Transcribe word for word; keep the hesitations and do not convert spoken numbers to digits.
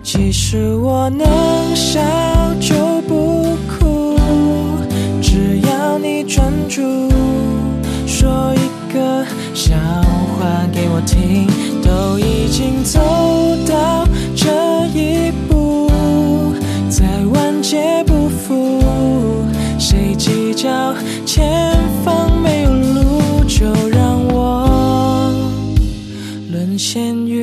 其实我能笑就不哭，只要你专注，说一个笑话给我听。都已经走到这一步，再晚节不复，谁计较前方没有路，就让我沦陷于